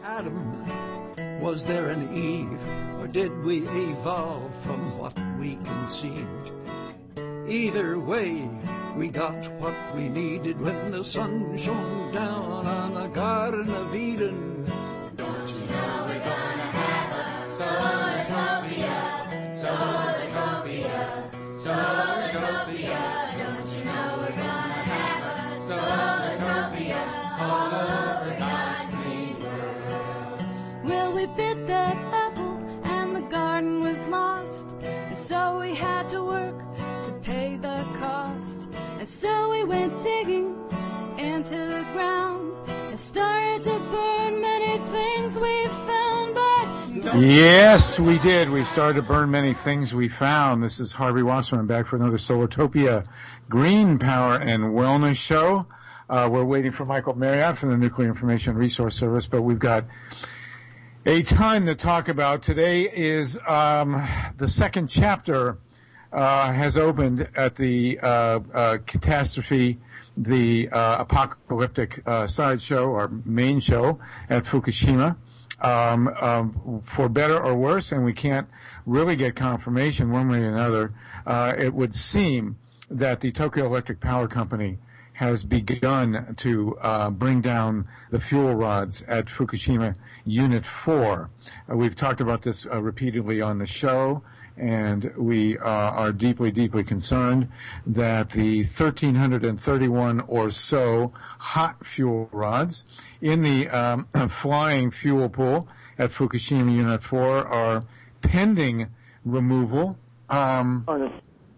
Adam? Was there an Eve, or did we evolve from what we conceived? Either way, we got what we needed when the sun shone down on the Garden of Eden. Don't you know we're gonna have a Solartopia, Solartopia, Solartopia. Don't you know we're gonna have a Solartopia all over God's green world? Well, we bit that apple and the garden was lost, and so we had to work to pay the cost. And so we went digging into the ground and started to burn many things we found. But yes, we did. We started to burn many things we found. This is Harvey Wasserman back for another Solartopia Green Power and Wellness Show. We're waiting for Michael Marriott from the Nuclear Information Resource Service, but we've got a ton to talk about. Today is the second chapter has opened at the catastrophe, the apocalyptic sideshow or main show at Fukushima. For better or worse, and we can't really get confirmation one way or another, it would seem that the Tokyo Electric Power Company has begun to bring down the fuel rods at Fukushima Unit 4. We've talked about this repeatedly on the show, and we are deeply, deeply concerned that the 1,331 or so hot fuel rods in the flying fuel pool at Fukushima Unit 4 are pending removal. Arnie,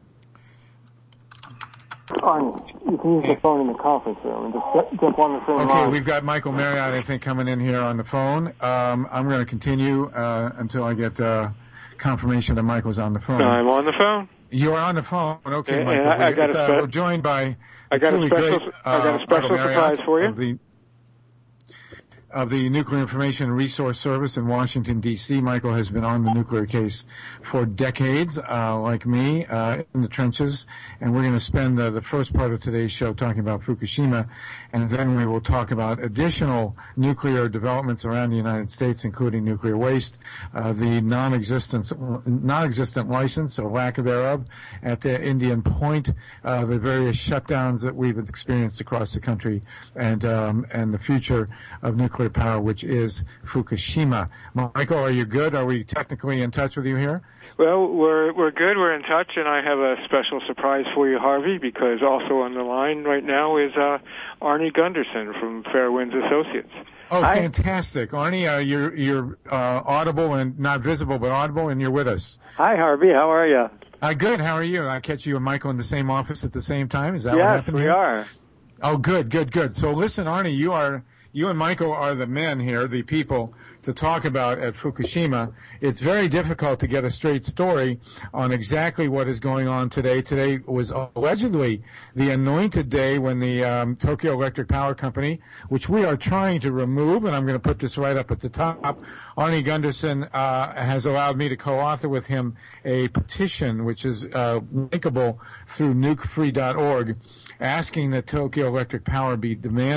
you can use the phone in the conference room and just jump on the same line. Okay, we've got Michael Marriott, I think, coming in here on the phone. I'm going to continue until I get confirmation that Michael's on the phone. I'm on the phone. You are on the phone. Okay, and Michael. We're joined by I got a special surprise for you. Of the Nuclear Information Resource Service in Washington, D.C. Michael has been on the nuclear case for decades, like me, in the trenches. And we're going to spend the first part of today's show talking about Fukushima, and then we will talk about additional nuclear developments around the United States, including nuclear waste, the non-existent license or lack thereof at Indian Point, the various shutdowns that we've experienced across the country, and the future of nuclear power, which is Fukushima. Michael, are you good? Are we technically in touch with you here? Well, we're good. We're in touch, and I have a special surprise for you, Harvey, because also on the line right now is Arnie Gunderson from Fairwinds Associates. Oh, hi. Fantastic. Arnie, you're audible and not visible, but audible, and you're with us. Hi, Harvey. How are you? Good. How are you? I catch you and Michael in the same office at the same time. Is that what happened? Yes, we are. Oh, good. So listen, Arnie, you and Michael are the men here, the people to talk about at Fukushima. It's very difficult to get a straight story on exactly what is going on today. Today was allegedly the anointed day when the Tokyo Electric Power Company, which we are trying to remove, and I'm going to put this right up at the top, Arnie Gunderson has allowed me to co-author with him a petition, which is linkable through nukefree.org, asking that Tokyo Electric Power be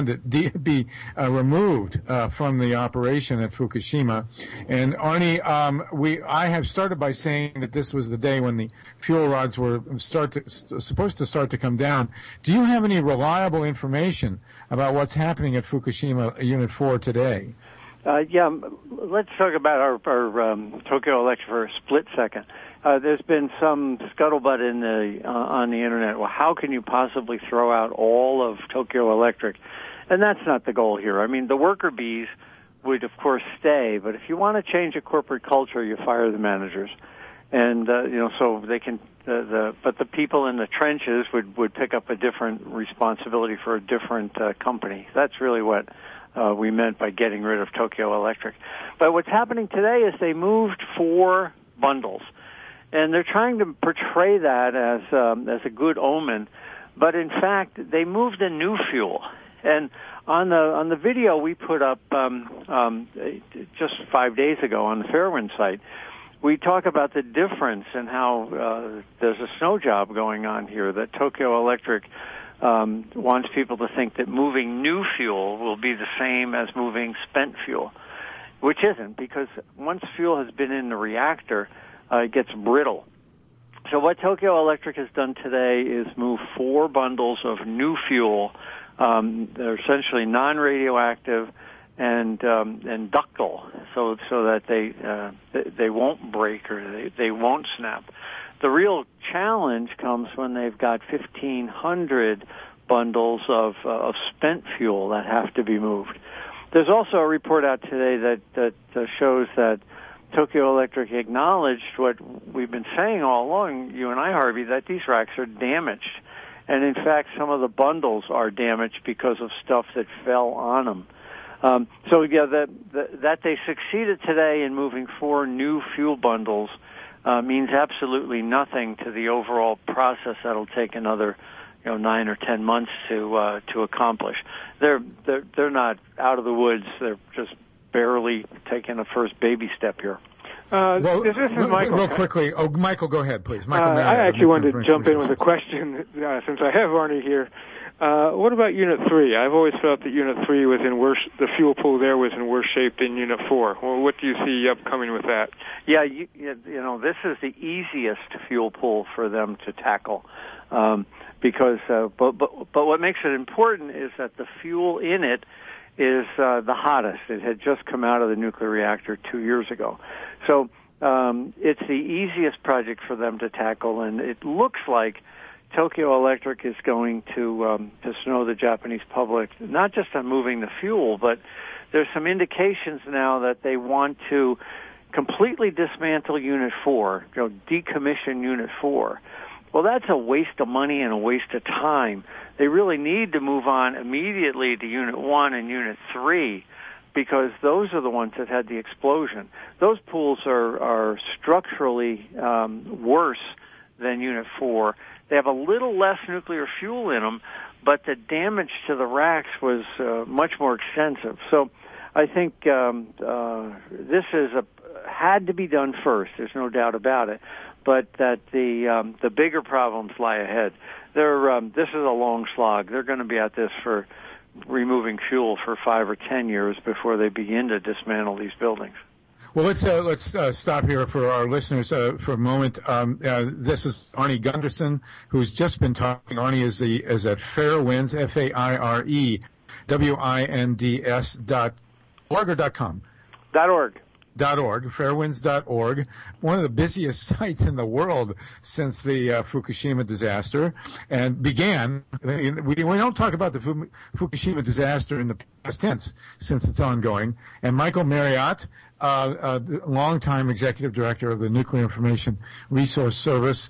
removed from the operation at Fukushima. And Arnie, I have started by saying that this was the day when the fuel rods were supposed to start to come down. Do you have any reliable information about what's happening at Fukushima Unit 4 today? Let's talk about our Tokyo Electric for a split second. There's been some scuttlebutt on the internet. Well, how can you possibly throw out all of Tokyo Electric? And that's not the goal here. I mean, the worker bees would, of course, stay, but if you want to change a corporate culture, you fire the managers. And, so they can, but the people in the trenches would pick up a different responsibility for a different company. That's really what we meant by getting rid of Tokyo Electric. But what's happening today is they moved 4 bundles, and they're trying to portray that as a good omen. But in fact, they moved a new fuel. And on the video we put up just 5 days ago on the Fairwind site, we talk about the difference in how there's a snow job going on here, that Tokyo Electric wants people to think that moving new fuel will be the same as moving spent fuel. which isn't, because once fuel has been in the reactor, it gets brittle. So what Tokyo Electric has done today is move 4 bundles of new fuel. They're essentially non-radioactive and ductile, so that they won't break or they won't snap. The real challenge comes when they've got 1,500 bundles of spent fuel that have to be moved. There's also a report out today that shows that Tokyo Electric acknowledged what we've been saying all along, you and I, Harvey, that these racks are damaged. And in fact, some of the bundles are damaged because of stuff that fell on them. So yeah, that they succeeded today in moving 4 new fuel bundles means absolutely nothing to the overall process that'll take another 9 or 10 months to accomplish. They're not out of the woods. They're just barely taking a first baby step here. This is Michael. Real quickly. Oh, Michael, go ahead, please. I actually wanted to jump in with a question since I have Arnie here. What about Unit 3? I've always felt that Unit 3 was in worse, the fuel pool there was in worse shape than Unit 4. Well, what do you see upcoming with that? Yeah, this is the easiest fuel pool for them to tackle. Because but what makes it important is that the fuel in it is the hottest. It had just come out of the nuclear reactor 2 years ago. So it's the easiest project for them to tackle, and it looks like Tokyo Electric is going to snow the Japanese public, not just on moving the fuel, but there's some indications now that they want to completely dismantle Unit 4, decommission Unit 4. Well, that's a waste of money and a waste of time. They really need to move on immediately to Unit 1 and Unit 3 because those are the ones that had the explosion. Those pools are structurally worse than Unit 4. They have a little less nuclear fuel in them, but the damage to the racks was much more extensive. So I think this had to be done first. There's no doubt about it. But that the bigger problems lie ahead. This is a long slog. They're going to be at this for removing fuel for 5 or 10 years before they begin to dismantle these buildings. Well, let's stop here for our listeners for a moment. This is Arnie Gundersen, who's just been talking. Arnie is at Fairewinds, FAIREWinds.org or .com? .org. Fairewinds.org, one of the busiest sites in the world since the Fukushima disaster, and began. We don't talk about the Fukushima disaster in the past tense since it's ongoing. And Michael Marriott, longtime executive director of the Nuclear Information Resource Service,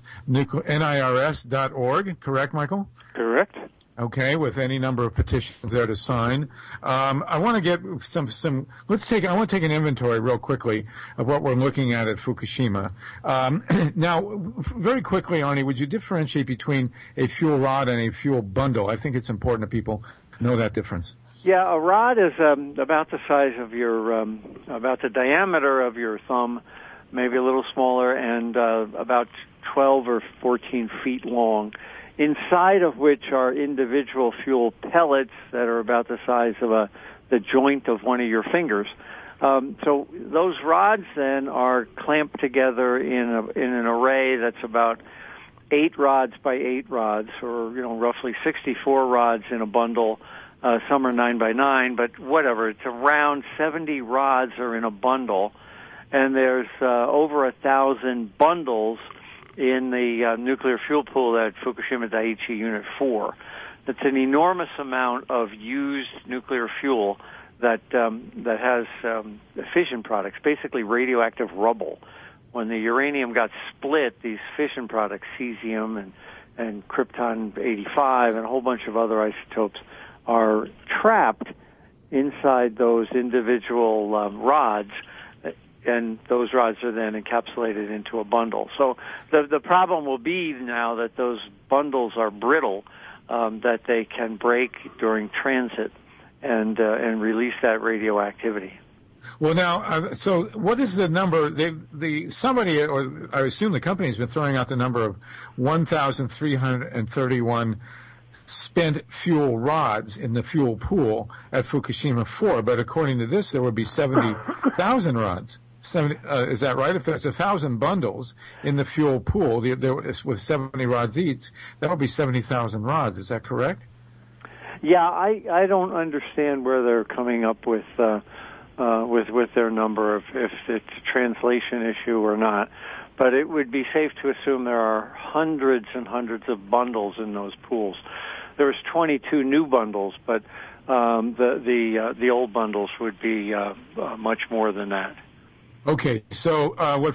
NIRS.org. Correct, Michael? Correct. Okay, with any number of petitions there to sign. I want to get some. I want to take an inventory real quickly of what we're looking at Fukushima. Now, very quickly, Arnie, would you differentiate between a fuel rod and a fuel bundle? I think it's important that people know that difference. Yeah, a rod is about the size of about the diameter of your thumb, maybe a little smaller, and about 12 or 14 feet long, inside of which are individual fuel pellets that are about the size of the joint of one of your fingers. So those rods then are clamped together in an array that's about 8 rods by 8 rods, or roughly 64 rods in a bundle. Some are 9 by 9, but whatever. It's around 70 rods are in a bundle, and there's over 1,000 bundles in the nuclear fuel pool at Fukushima Daiichi Unit 4. That's an enormous amount of used nuclear fuel that has fission products, basically radioactive rubble. When the uranium got split, these fission products, cesium and krypton-85 and a whole bunch of other isotopes, are trapped inside those individual rods, and those rods are then encapsulated into a bundle. So the problem will be now that those bundles are brittle, that they can break during transit and release that radioactivity. Well, now, so what is the number? Somebody, or I assume the company, has been throwing out the number of 1,331 spent fuel rods in the fuel pool at Fukushima 4, but according to this, there would be 70,000 rods. Is that right? If there's 1,000 bundles in the fuel pool with 70 rods each, that would be 70,000 rods. Is that correct? Yeah, I don't understand where they're coming up with their number, if it's a translation issue or not. But it would be safe to assume there are hundreds and hundreds of bundles in those pools. There was 22 new bundles, but the old bundles would be much more than that. Okay, so what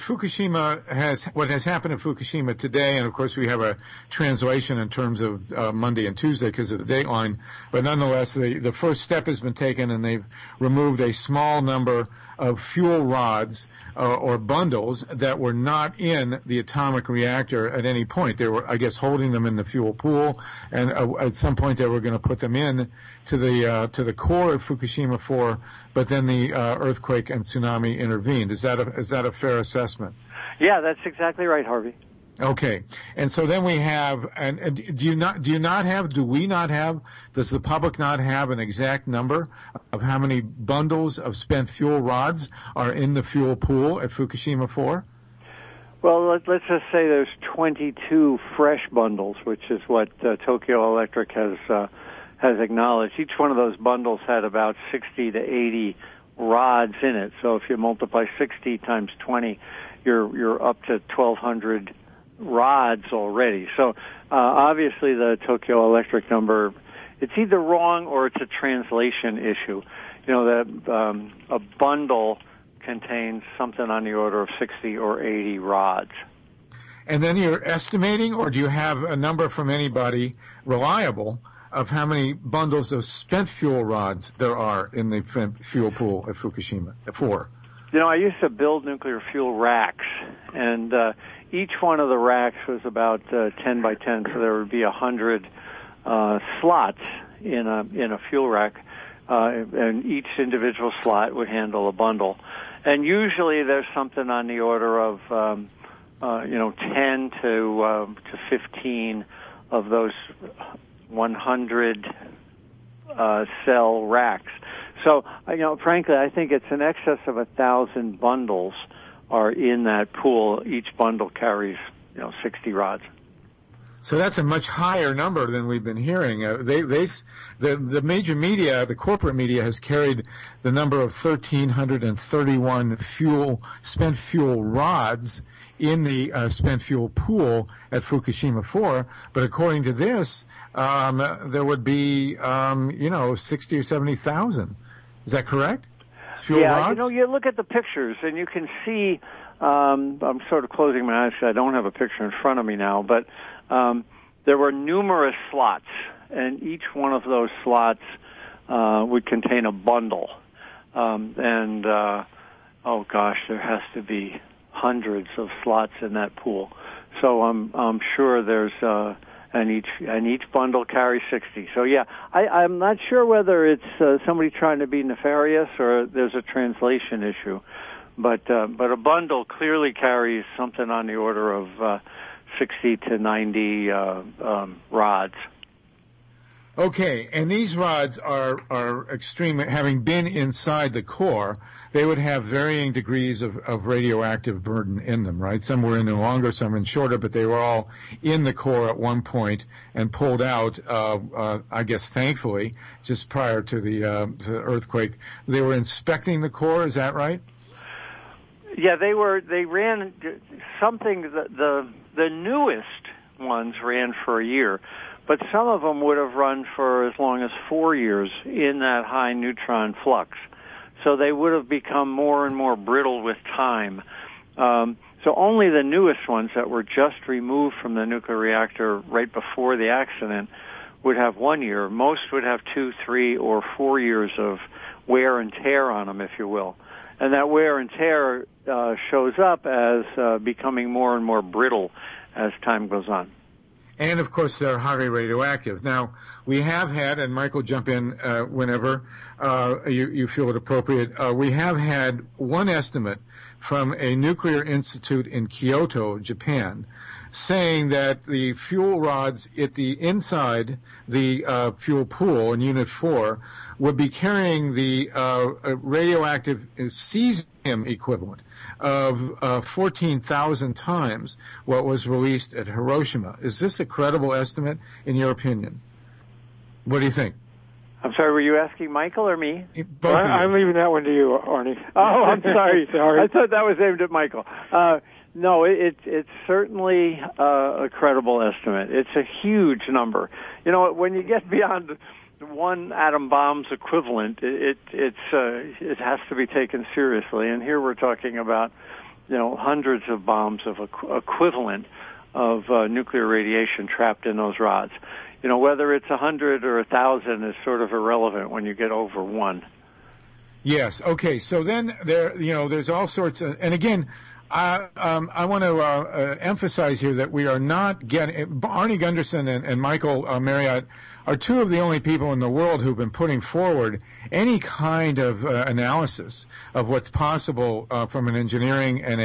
has happened in Fukushima today, and of course we have a translation in terms of Monday and Tuesday because of the dateline, but nonetheless the first step has been taken, and they've removed a small number of fuel rods or bundles that were not in the atomic reactor at any point. They were, I guess, holding them in the fuel pool, and at some point they were going to put them in to the core of Fukushima 4, but then the earthquake and tsunami intervened. Is that a fair assessment? Yeah, that's exactly right, Harvey. Okay, and so then we have, and do we not have, does the public not have an exact number of how many bundles of spent fuel rods are in the fuel pool at Fukushima 4? Well, let's just say there's 22 fresh bundles, which is what Tokyo Electric has acknowledged. Each one of those bundles had about 60 to 80 rods in it. So if you multiply 60 times 20, you're up to 1,200 rods already. So obviously the Tokyo Electric number, it's either wrong or it's a translation issue. You know, a bundle contains something on the order of 60 or 80 rods. And then you're estimating, or do you have a number from anybody reliable of how many bundles of spent fuel rods there are in the fuel pool at Fukushima 4? You know, I used to build nuclear fuel racks, and each one of the racks was about 10 by 10, so there would be 100 slots in a fuel rack, and each individual slot would handle a bundle. And usually there's something on the order of 10 to 15 of those 100 cell racks. So, frankly, I think it's in excess of 1,000 bundles are in that pool. Each bundle carries, 60 rods. So that's a much higher number than we've been hearing. The major media, the corporate media, has carried the number of 1,331 spent fuel rods in the spent fuel pool at Fukushima 4. But according to this, there would be 60 or 70,000. Is that correct? Fuel rods? You look at the pictures and you can see. I'm sort of closing my eyes because I don't have a picture in front of me now, but there were numerous slots, and each one of those slots would contain a bundle. There has to be hundreds of slots in that pool. So I'm sure there's and each bundle carries 60. So yeah, I'm not sure whether it's somebody trying to be nefarious or there's a translation issue. But a bundle clearly carries something on the order of 60 to 90 rods. Okay, and these rods are extreme. Having been inside the core, they would have varying degrees of radioactive burden in them, right? Some were in there longer, some in shorter, but they were all in the core at one point and pulled out, I guess thankfully, just prior to the earthquake. They were inspecting the core, is that right? Yeah, they ran something, the newest ones ran for a year, but some of them would have run for as long as 4 years in that high neutron flux. So they would have become more and more brittle with time. So only the newest ones that were just removed from the nuclear reactor right before the accident would have 1 year. Most would have 2, 3, or 4 years of wear and tear on them, if you will. And that wear and tear shows up as becoming more and more brittle as time goes on. And, of course, they're highly radioactive. Now, we have had, and Michael, jump in whenever you feel it appropriate, we have had one estimate from a nuclear institute in Kyoto, Japan, saying that the fuel rods at the inside the fuel pool in Unit 4 would be carrying the radioactive cesium equivalent of 14,000 times what was released at Hiroshima. Is this a credible estimate, in your opinion? What do you think? I'm sorry, were you asking Michael or me? Both of you. I'm leaving that one to you, Arnie. Oh, I'm sorry. Sorry. I thought that was aimed at Michael. No, it's certainly a credible estimate. It's a huge number. You know, when you get beyond one atom bomb's equivalent, it has to be taken seriously. And here we're talking about, hundreds of bombs of equivalent of nuclear radiation trapped in those rods. Whether it's 100 or 1,000 is sort of irrelevant when you get over one. Yes. Okay. So then there's all sorts of, and again, I want to emphasize here that we are not getting, Arnie Gundersen and Michael Marriott are two of the only people in the world who've been putting forward any kind of analysis of what's possible from an engineering and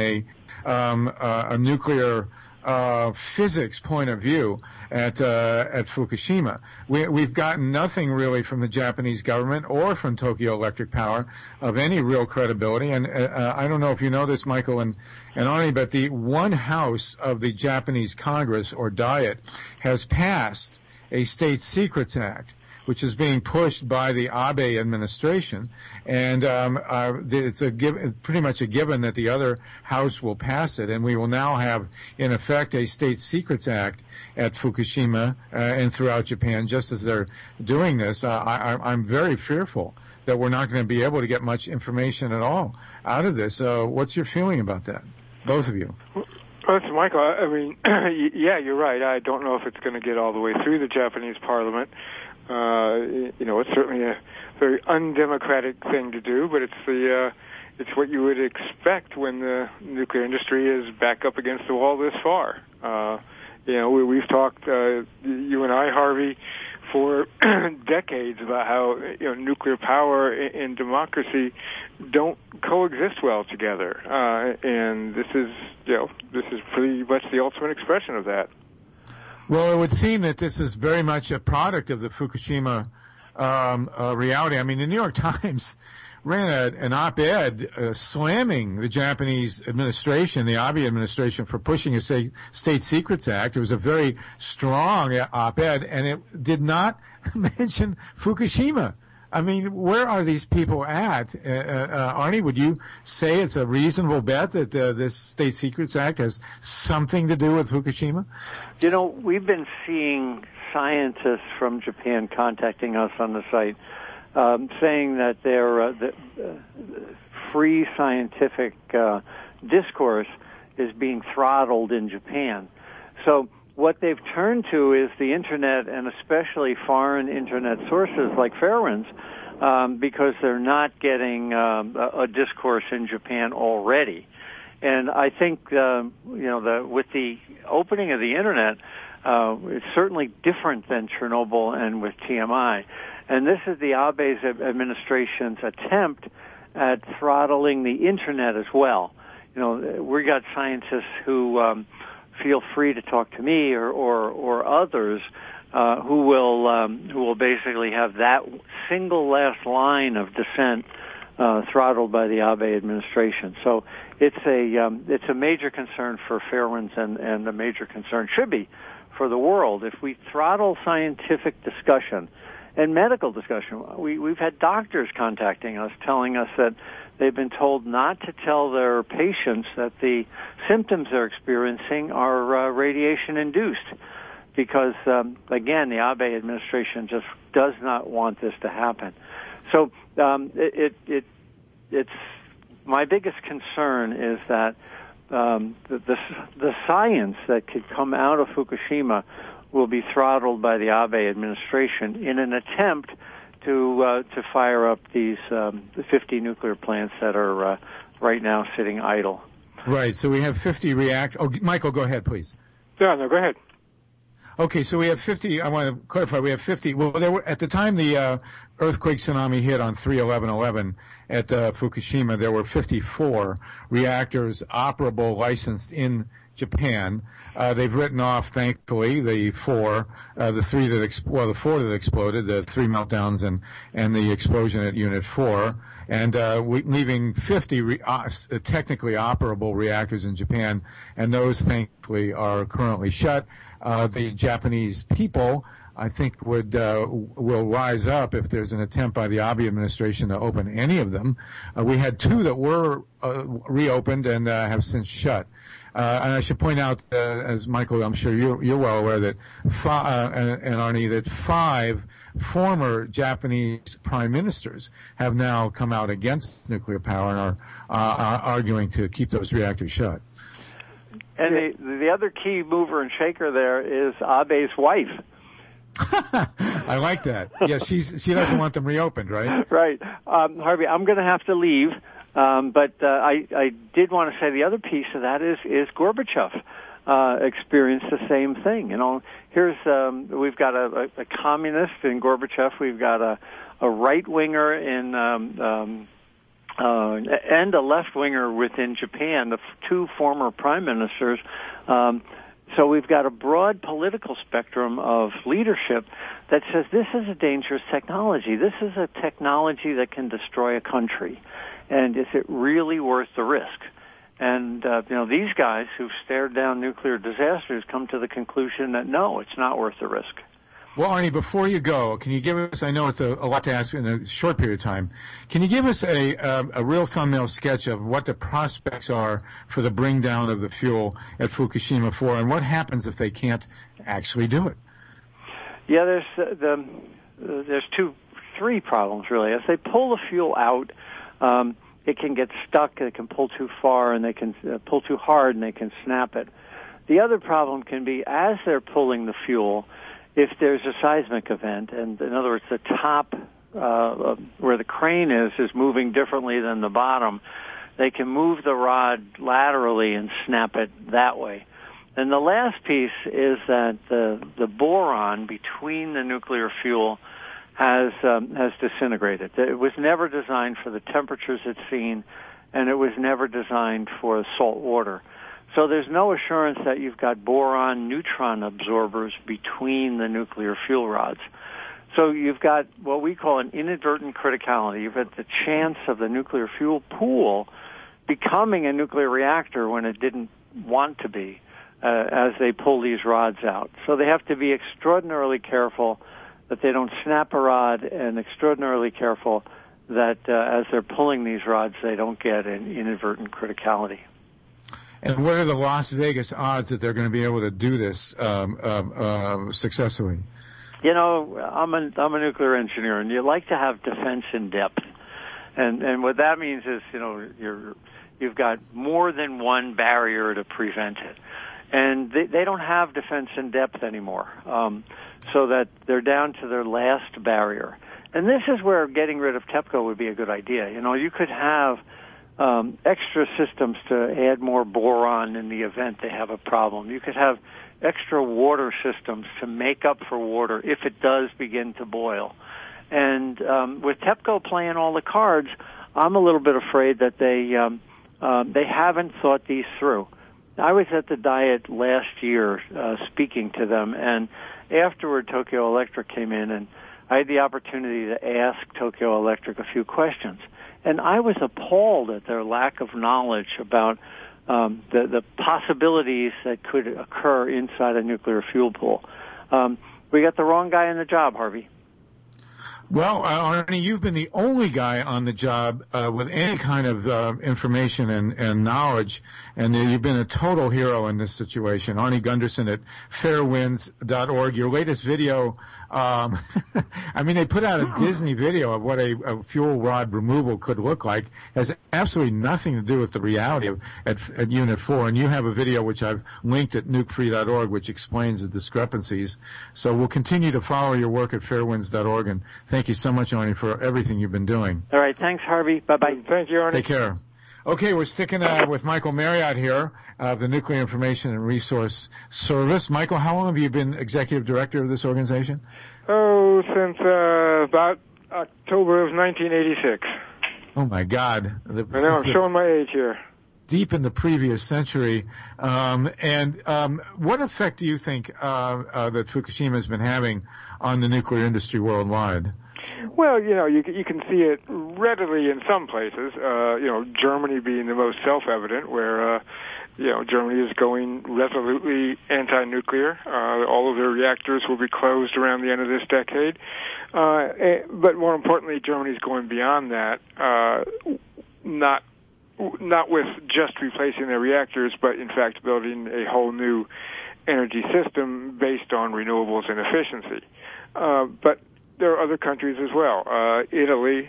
a nuclear physics point of view at Fukushima. We've gotten nothing really from the Japanese government or from Tokyo Electric Power of any real credibility. And I don't know if you know this, Michael and Arnie, but the one house of the Japanese Congress, or Diet, has passed a State Secrets Act, which is being pushed by the Abe administration, and it's pretty much a given that the other house will pass it, and we will now have, in effect, a State Secrets Act at Fukushima and throughout Japan. Just as they're doing this, I'm very fearful that we're not going to be able to get much information at all out of this. What's your feeling about that, both of you? Well, listen, Michael, I mean, yeah, you're right. I don't know if it's going to get all the way through the Japanese parliament. It's certainly a very undemocratic thing to do, but it's what you would expect when the nuclear industry is back up against the wall this far. We've talked, you and I, Harvey, for decades about how nuclear power and democracy don't coexist well together, and this is pretty much the ultimate expression of that. Well, it would seem that this is very much a product of the Fukushima reality. I mean, the New York Times ran an op-ed slamming the Japanese administration, the Abe administration, for pushing a State Secrets Act. It was a very strong op-ed, and it did not mention Fukushima. I mean, where are these people at? Arnie, would you say it's a reasonable bet that this State Secrets Act has something to do with Fukushima? We've been seeing scientists from Japan contacting us on the site, saying that the free scientific discourse is being throttled in Japan. So what they've turned to is the Internet, and especially foreign Internet sources like Fairwinds, because they're not getting a discourse in Japan already. And I think, with the opening of the Internet, it's certainly different than Chernobyl and with TMI. And this is the Abe's administration's attempt at throttling the Internet as well. We got scientists who feel free to talk to me or others who will basically have that single last line of dissent throttled by the Abe administration. So it's a major concern for Fairwinds, and a major concern should be for the world. If we throttle scientific discussion and medical discussion, we've had doctors contacting us telling us that they've been told not to tell their patients that the symptoms they're experiencing are radiation-induced, because, again, the Abe administration just does not want this to happen. So it's my biggest concern is that the science that could come out of Fukushima will be throttled by the Abe administration in an attempt to fire up these 50 nuclear plants that are right now sitting idle. Right. So we have 50 reactors. Oh, Michael, go ahead, please. No, go ahead. Okay, so we have 50. I want to clarify. We have 50. Well, there were, at the time the earthquake tsunami hit on 3/11/11 at Fukushima, there were 54 reactors operable, licensed in Japan. They've written off, thankfully, the four that exploded, the three meltdowns and the explosion at Unit 4, and leaving 50 technically operable reactors in Japan, and those, thankfully, are currently shut. The Japanese people, I think, will rise up if there's an attempt by the Abe administration to open any of them. We had two that were reopened and have since shut. And I should point out, as Michael, I'm sure you're well aware, that and Arnie, that 5 former Japanese prime ministers have now come out against nuclear power and are arguing to keep those reactors shut. And the other key mover and shaker there is Abe's wife. I like that. Yeah, she doesn't want them reopened, right? Right. Harvey, I'm going to have to leave, but I did want to say the other piece of that is Gorbachev experienced the same thing. You know, here's we've got a communist in Gorbachev, we've got a right winger in and a left winger within Japan, the two former prime ministers. So we've got a broad political spectrum of leadership that says this is a dangerous technology. This is a technology that can destroy a country. And is it really worth the risk? And, these guys who've stared down nuclear disasters come to the conclusion that no, it's not worth the risk. Well, Arnie, before you go, can you give us, I know it's a lot to ask in a short period of time, can you give us a real thumbnail sketch of what the prospects are for the bring down of the fuel at Fukushima 4, and what happens if they can't actually do it? Yeah, there's 3 problems, really. If they pull the fuel out, it can get stuck, it can pull too far, and they can pull too hard, and they can snap it. The other problem can be, as they're pulling the fuel, if there's a seismic event, and in other words, the top where the crane is moving differently than the bottom, they can move the rod laterally and snap it that way. And the last piece is that the boron between the nuclear fuel has disintegrated. It was never designed for the temperatures it's seen, and it was never designed for salt water. So there's no assurance that you've got boron neutron absorbers between the nuclear fuel rods. So you've got what we call an inadvertent criticality. You've got the chance of the nuclear fuel pool becoming a nuclear reactor when it didn't want to be as they pull these rods out. So they have to be extraordinarily careful that they don't snap a rod, and extraordinarily careful that as they're pulling these rods, they don't get an inadvertent criticality. And what are the Las Vegas odds that they're going to be able to do this successfully? You know, I'm a nuclear engineer, and you like to have defense in depth. And what that means is, you've got more than one barrier to prevent it. And they don't have defense in depth anymore, so that they're down to their last barrier. And this is where getting rid of TEPCO would be a good idea. You know, you could have extra systems to add more boron in the event they have a problem. You could have extra water systems to make up for water if it does begin to boil. And with TEPCO playing all the cards, I'm a little bit afraid that they haven't thought these through. I was at the Diet last year speaking to them, and afterward Tokyo Electric came in, and I had the opportunity to ask Tokyo Electric a few questions. And I was appalled at their lack of knowledge about the possibilities that could occur inside a nuclear fuel pool. We got the wrong guy in the job, Harvey. Well, Arnie, you've been the only guy on the job with any kind of information and knowledge, and you've been a total hero in this situation. Arnie Gundersen at fairwinds.org. Your latest video, I mean, they put out a Disney video of what a fuel rod removal could look like. It has absolutely nothing to do with the reality of at Unit 4, and you have a video which I've linked at nukefree.org which explains the discrepancies. So we'll continue to follow your work at fairwinds.org, and thank you so much, Arnie, for everything you've been doing. All right. Thanks, Harvey. Bye-bye. Thank you, Arnie. Take care. Okay, we're sticking with Michael Marriott here of the Nuclear Information and Resource Service. Michael, how long have you been executive director of this organization? Oh, since about October of 1986. Oh my God! I know, I'm showing my age here. Deep in the previous century. What effect do you think that Fukushima has been having on the nuclear industry worldwide? Well, you can see it readily in some places. Germany being the most self-evident, where Germany is going resolutely anti-nuclear. All of their reactors will be closed around the end of this decade. But more importantly, Germany is going beyond that. Not with just replacing their reactors, but in fact building a whole new energy system based on renewables and efficiency. But there are other countries as well. Italy,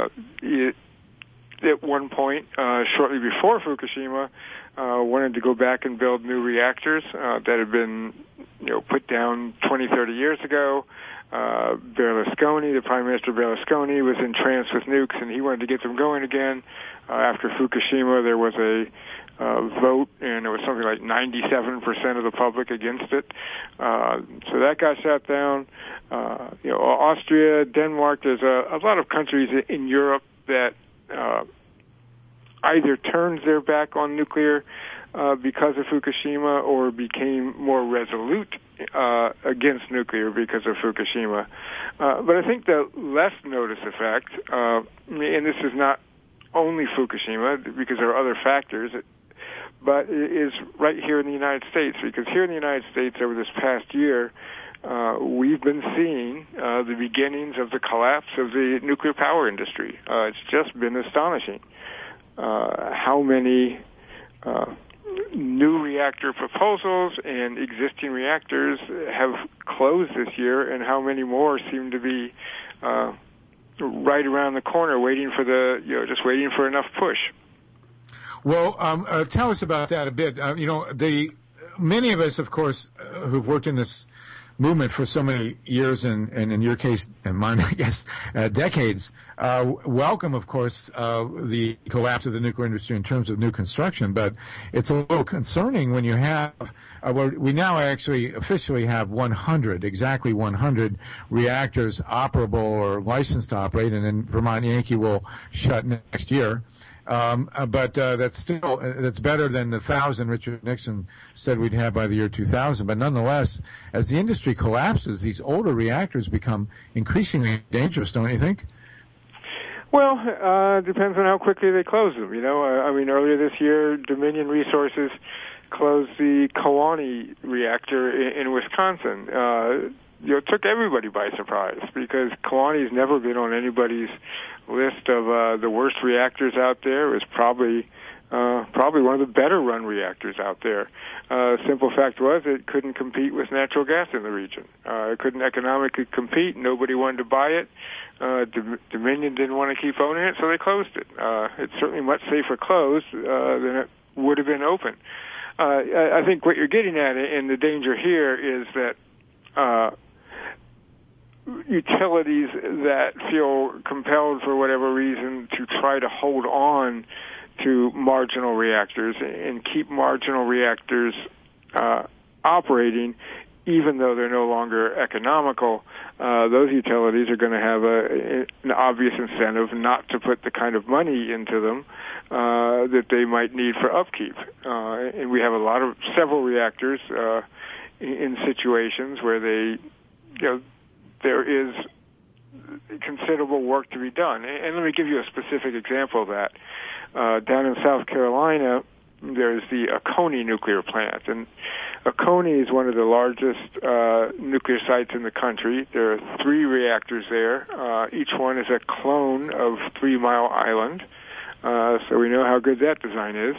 at one point, shortly before Fukushima, wanted to go back and build new reactors that had been put down 20, 30 years ago. Berlusconi, the Prime Minister Berlusconi, was entranced with nukes, and he wanted to get them going again. After Fukushima, there was a vote, and it was something like 97% of the public against it. So that got shut down. Austria, Denmark, there's a lot of countries in Europe that either turned their back on nuclear because of Fukushima or became more resolute against nuclear because of Fukushima. But I think the less noticed effect, and this is not only Fukushima because there are other factors, but it is right here in the United States, because here in the United States over this past year, we've been seeing the beginnings of the collapse of the nuclear power industry. It's just been astonishing how many new reactor proposals and existing reactors have closed this year, and how many more seem to be right around the corner, waiting for enough push. Well, tell us about that a bit. Many of us, of course, who've worked in this movement for so many years, and in your case, and mine, I guess, decades, welcome, of course, the collapse of the nuclear industry in terms of new construction. But it's a little concerning when you have, we now actually officially have 100, exactly 100 reactors operable or licensed to operate, and then Vermont Yankee will shut next year. But that's better than the 1,000 Richard Nixon said we'd have by the year 2000. But nonetheless, as the industry collapses, these older reactors become increasingly dangerous, don't you think? Well, depends on how quickly they close them. Earlier this year, Dominion Resources closed the Kewaunee reactor in Wisconsin. It took everybody by surprise, because Kewaunee never been on anybody's list of the worst reactors out there. It was probably one of the better run reactors out there. Simple fact was it couldn't compete with natural gas in the region. It couldn't economically compete. Nobody wanted to buy it. Dominion didn't want to keep owning it, so they closed it. It's certainly much safer closed than it would have been open. I think what you're getting at, and the danger here, is that utilities that feel compelled for whatever reason to try to hold on to marginal reactors and keep marginal reactors operating, even though they're no longer economical, those utilities are going to have an obvious incentive not to put the kind of money into them that they might need for upkeep. And we have several reactors in situations where there is considerable work to be done. And let me give you a specific example of that. Down in South Carolina, there's the Oconee nuclear plant. And Oconee is one of the largest nuclear sites in the country. There are 3 reactors there. Each one is a clone of 3 Mile Island. So we know how good that design is.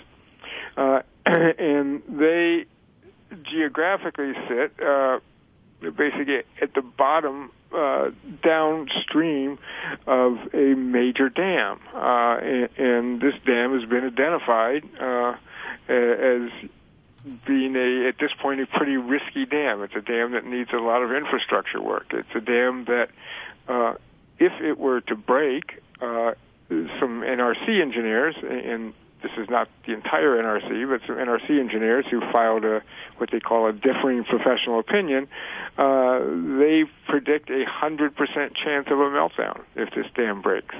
And they geographically sit basically at the bottom downstream of a major dam. And this dam has been identified as being at this point, a pretty risky dam. It's a dam that needs a lot of infrastructure work. It's a dam that, if it were to break, some NRC engineers, and this is not the entire NRC, but some NRC engineers who filed what they call a differing professional opinion. They predict 100% chance of a meltdown if this dam breaks.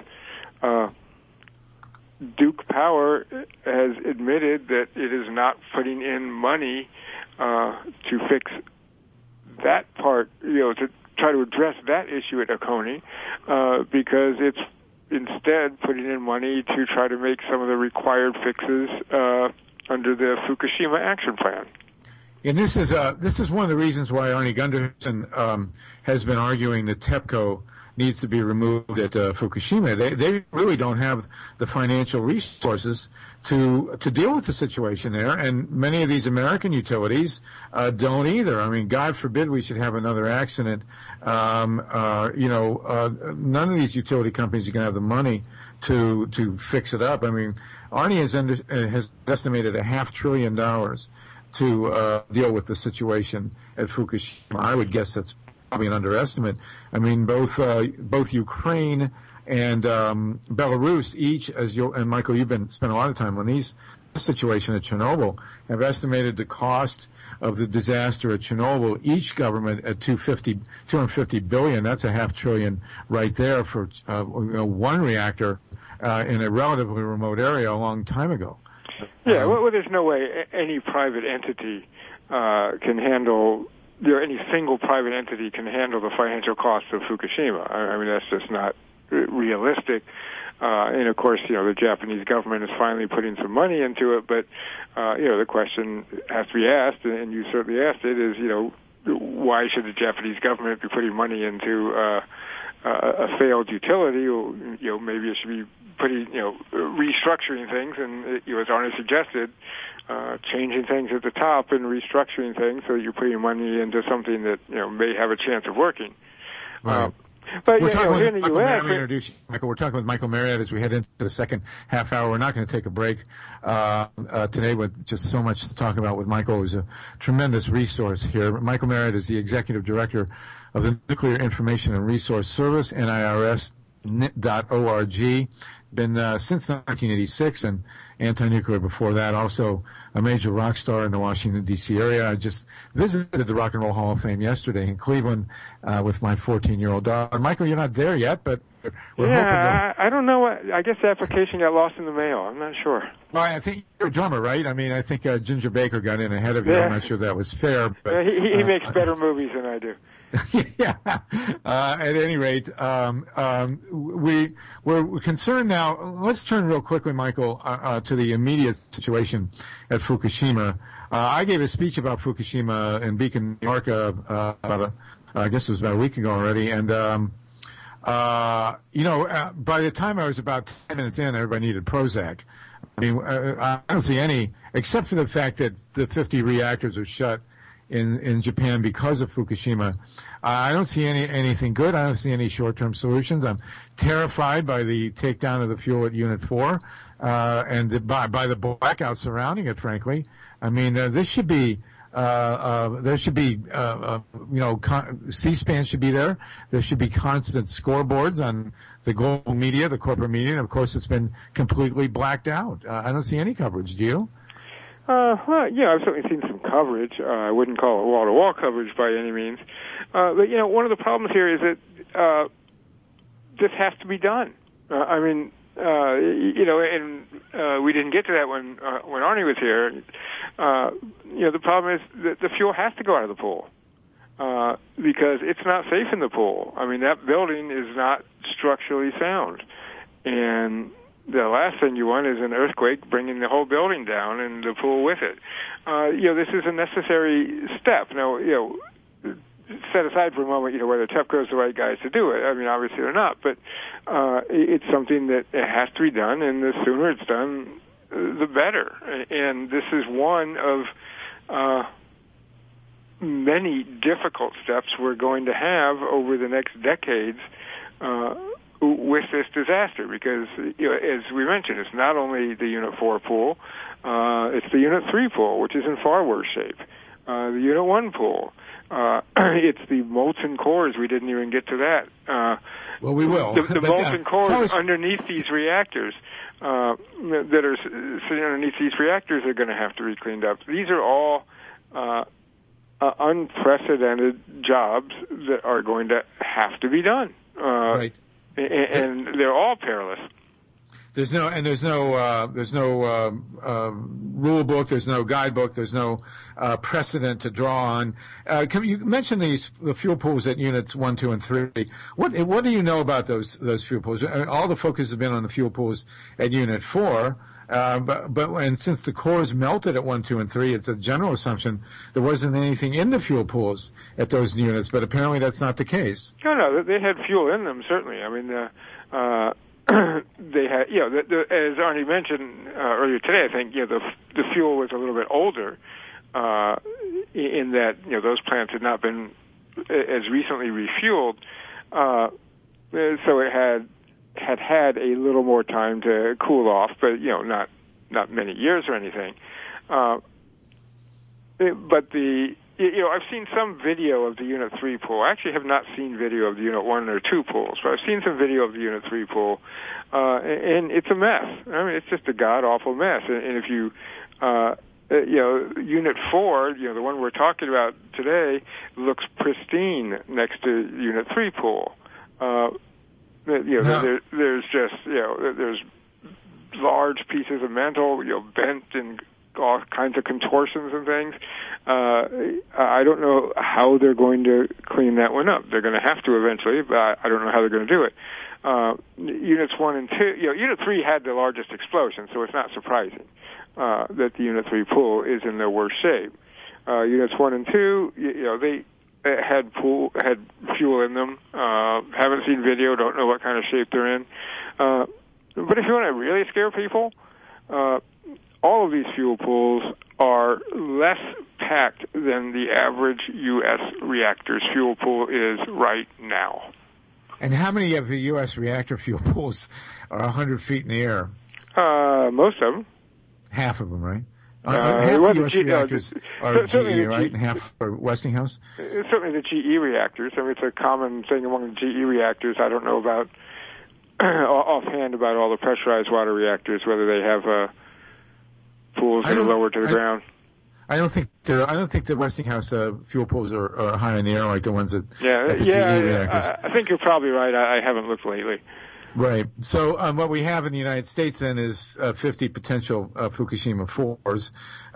Duke Power has admitted that it is not putting in money to fix that part, to try to address that issue at Oconee, because it's instead putting in money to try to make some of the required fixes under the Fukushima Action Plan. And this is one of the reasons why Arnie Gundersen has been arguing that TEPCO needs to be removed at Fukushima. They really don't have the financial resources to deal with the situation there, and many of these American utilities don't either. I mean, God forbid we should have another accident. None of these utility companies are going to have the money to fix it up. I mean, Arnie has estimated $500 billion to deal with the situation at Fukushima. I would guess that's probably an underestimate. I mean, both Ukraine and Belarus each, and Michael, you've spent a lot of time on this situation at Chernobyl, have estimated the cost of the disaster at Chernobyl, each government at $250 billion. That's $500 billion right there for one reactor in a relatively remote area a long time ago. Yeah, well, there's no way any private entity can handle. Any single private entity can handle the financial costs of Fukushima. I mean, that's just not realistic. And of course, the Japanese government is finally putting some money into it. But the question has to be asked, and you certainly asked it, is why should the Japanese government be putting money into a failed utility? Maybe it should be putting restructuring things, and as Arnie suggested, changing things at the top and restructuring things so that you're putting money into something that may have a chance of working. Right. But we're talking here in the U.S., Michael. We're talking with Michael Marriott as we head into the second half hour. We're not going to take a break today with just so much to talk about with Michael. It was a tremendous resource here. Michael Marriott is the executive director of the Nuclear Information and Resource Service, NIRS.org. Been since 1986 and anti-nuclear before that. Also a major rock star in the Washington, D.C. area. I just visited the Rock and Roll Hall of Fame yesterday in Cleveland with my 14-year-old daughter. Michael, you're not there yet, but we're hoping I don't know. I guess the application got lost in the mail. I'm not sure. Well, I think you're a drummer, right? I mean, I think Ginger Baker got in ahead of you. Yeah. I'm not sure that was fair. But, he makes better movies than I do. Yeah. At any rate, we're concerned now. Let's turn real quickly, Michael, to the immediate situation at Fukushima. I gave a speech about Fukushima in Beacon, New York, I guess it was about a week ago already. And, by the time I was about 10 minutes in, everybody needed Prozac. I mean, I don't see any, except for the fact that the 50 reactors are shut in Japan because of Fukushima. I don't see anything good. I don't see any short-term solutions. I'm terrified by the takedown of the fuel at Unit 4 and by the blackout surrounding it, frankly. I mean, there should be C-SPAN should be there. There should be constant scoreboards on the global media, the corporate media, and of course it's been completely blacked out. I don't see any coverage. Do you? Well, yeah, I've certainly seen some coverage. I wouldn't call it wall-to-wall coverage by any means. But, one of the problems here is that this has to be done. And we didn't get to that when Arnie was here. The problem is that the fuel has to go out of the pool because it's not safe in the pool. I mean, that building is not structurally sound. And the last thing you want is an earthquake bringing the whole building down and the pool with it. This is a necessary step. Now, set aside for a moment, whether TEPCO is the right guys to do it. I mean, obviously they're not, but it's something that it has to be done, and the sooner it's done, the better. And this is one of many difficult steps we're going to have over the next decades with this disaster, because as we mentioned, it's not only the Unit 4 pool, it's the Unit 3 pool, which is in far worse shape. the Unit 1 pool. It's the molten cores. We didn't even get to that. Well, we will. The molten cores underneath these reactors that are sitting underneath these reactors are going to have to be cleaned up. These are all unprecedented jobs that are going to have to be done. Right. And they're all perilous. There's no rule book. There's no guidebook. There's no precedent to draw on. You mentioned the fuel pools at units 1, 2, and 3. What do you know about those fuel pools? All the focus has been on the fuel pools at unit 4. But since the cores melted at 1, 2, and 3, it's a general assumption there wasn't anything in the fuel pools at those units. But apparently that's not the case. No, they had fuel in them, certainly. I mean, they had, as Arnie mentioned earlier today, I think, the fuel was a little bit older in that, those plants had not been as recently refueled, so it had a little more time to cool off, but not many years or anything. But I've seen some video of the Unit 3 pool. I actually have not seen video of the Unit 1 or 2 pools, but I've seen some video of the Unit 3 pool, and it's a mess. I mean, it's just a god-awful mess. And if you, Unit 4, the one we're talking about today, looks pristine next to Unit 3 pool. There's just, there's large pieces of mantle, bent and all kinds of contortions and things. I don't know how they're going to clean that one up. They're going to have to eventually, but I don't know how they're going to do it. Units 1 and 2, Unit 3 had the largest explosion, so it's not surprising that the Unit 3 pool is in their worst shape. Units 1 and 2, they had fuel in them. Haven't seen video, don't know what kind of shape they're in. But if you want to really scare people, all of these fuel pools are less packed than the average U.S. reactor's fuel pool is right now. And how many of the U.S. reactor fuel pools are 100 feet in the air? Most of them. Half of them, right? Half the U.S. reactors are GE, right? And half are Westinghouse? Certainly the GE reactors. I mean, it's a common thing among the GE reactors. I don't know about offhand about all the pressurized water reactors, whether they have pools that are lower to the ground. I don't think the Westinghouse fuel pools are high in the air like the ones at the GE reactors. I think you're probably right. I haven't looked lately. Right. So what we have in the United States then is 50 potential Fukushima 4s,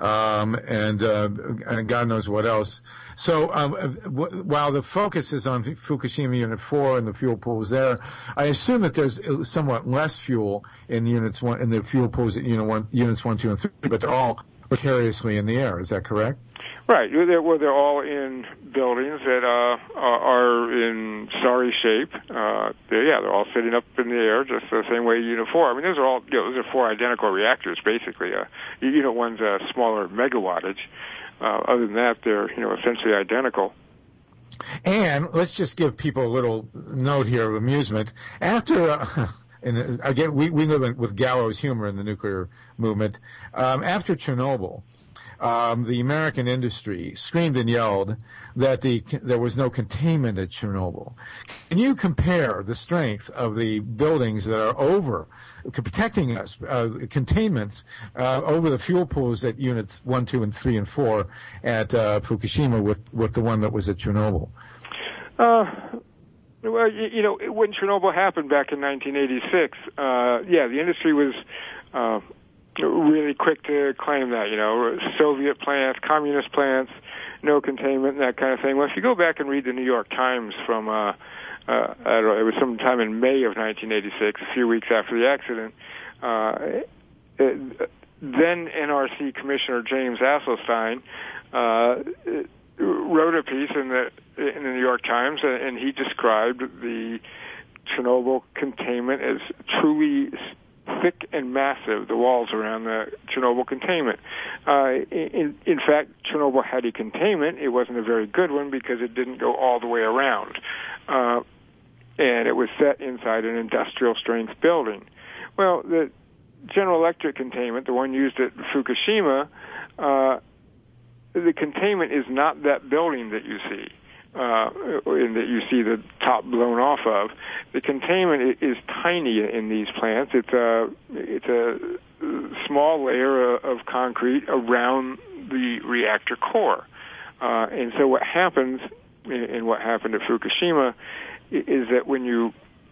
and God knows what else. So while the focus is on Fukushima Unit 4 and the fuel pools there, I assume that there's somewhat less fuel in Units 1 in the fuel pools at Units 1, 2, and 3, but they're all precariously in the air. Is that correct? Right. They're all in buildings that are in sorry shape. They're all sitting up in the air just the same way Unit 4. I mean, those are 4 identical reactors, basically. Unit 1's a smaller megawattage. Other than that, they're essentially identical. And let's just give people a little note here of amusement. After, and again, we live with gallows humor in the nuclear movement. After Chernobyl, the American industry screamed and yelled that there was no containment at Chernobyl. Can you compare the strength of the buildings that are protecting us, containments over the fuel pools at Units 1, 2, and 3, and 4 at Fukushima with the one that was at Chernobyl? Well, when Chernobyl happened back in 1986, the industry was really quick to claim that, Soviet plants, communist plants, no containment, and that kind of thing. Well, if you go back and read the New York Times from, I don't know, it was sometime in May of 1986, a few weeks after the accident, then NRC Commissioner James Asselstein wrote a piece in the New York Times, and he described the Chernobyl containment as truly thick and massive, the walls around the Chernobyl containment. In fact, Chernobyl had a containment. It wasn't a very good one because it didn't go all the way around. And it was set inside an industrial-strength building. Well, the General Electric containment, the one used at Fukushima, the containment is not that building that you see, and that you see the top blown off of. The containment is tiny in these plants. It's a small layer of concrete around the reactor core. And so what happens, and what happened at Fukushima, is that when you